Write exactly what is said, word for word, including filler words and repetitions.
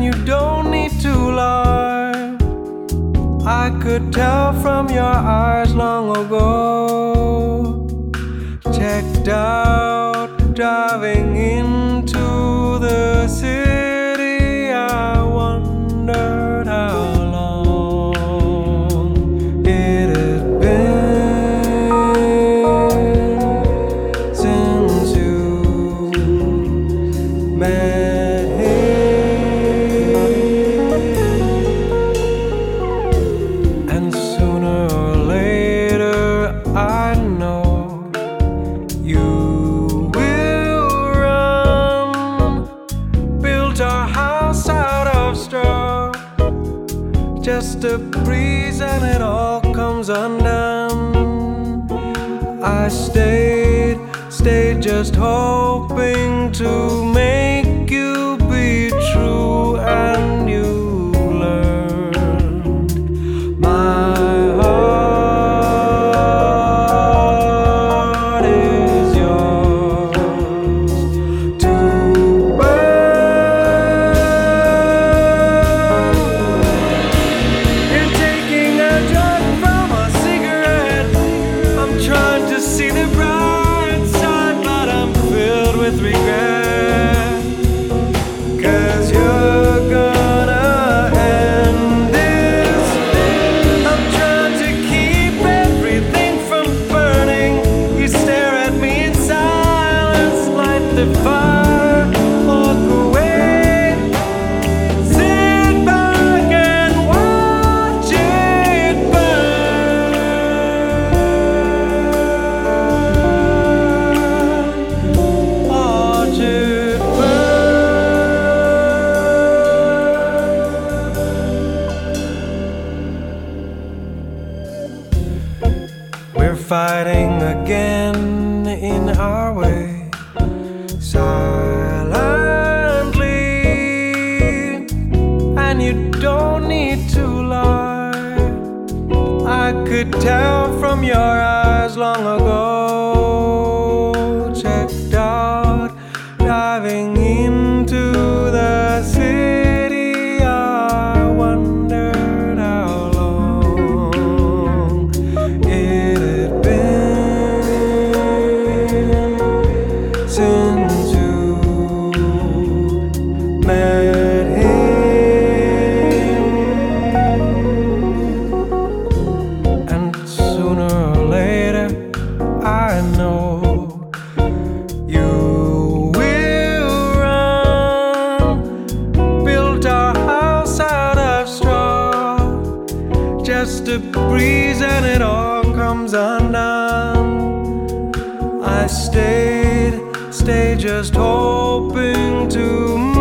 you don't need to lie. I could tell from your eyes long ago. Checked out, driving into the city. I wondered how long it had been since you met him. And sooner or later, I know you will run. Built our house out of straw, just a breeze and it all comes undone. I stayed, stayed just hoping to make you be true, and you learned my heart is yours to burn. You're taking a drug from a cigarette. I'm trying to see the bright side, but I'm filled with regret. 'Cause you're gonna end this. I'm trying to keep everything from burning. You stare at me in silence, light the fire, walk away. Sit back and watch it burn. Watch it burn. We're fighting again in our way, silently, and you don't need to lie. I could tell from your eyes long ago. Checked out, diving into the city. I wondered how long it had been since you met him. And sooner or later, I know you will run. Built our house out of straw, just a breeze and it all comes undone. I stayed, stayed just hoping to